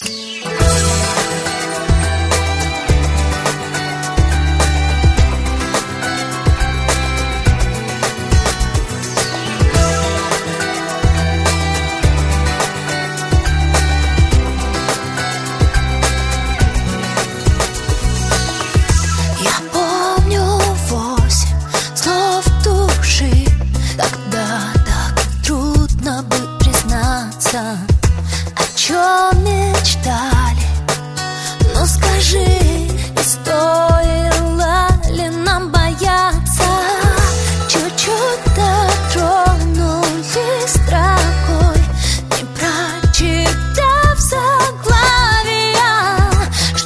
О чем мечтали? Ну скажи, и стоило ли нам бояться? Чуть-чуть дотронулись строкой, не прочитав заглавия, что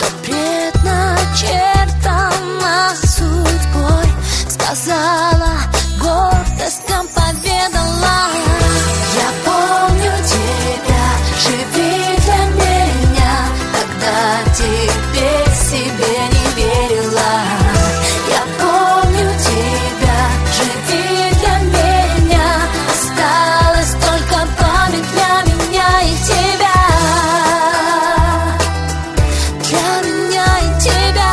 предначертано судьбой. Сказала, гордостям поведала: я помню тебя, живи для меня, когда тебе себе не верила. Я помню тебя, живи для меня, осталась только память для меня и тебя. Для меня и тебя.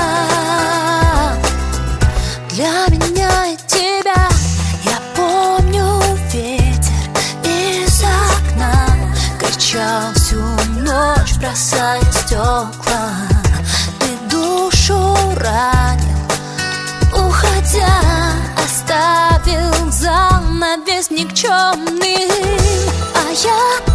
Для меня и тебя. Я помню ветер из окна, кричал всю ночь, бросая стекла. Ты душу ранил, уходя, оставил занавес никчемный. А я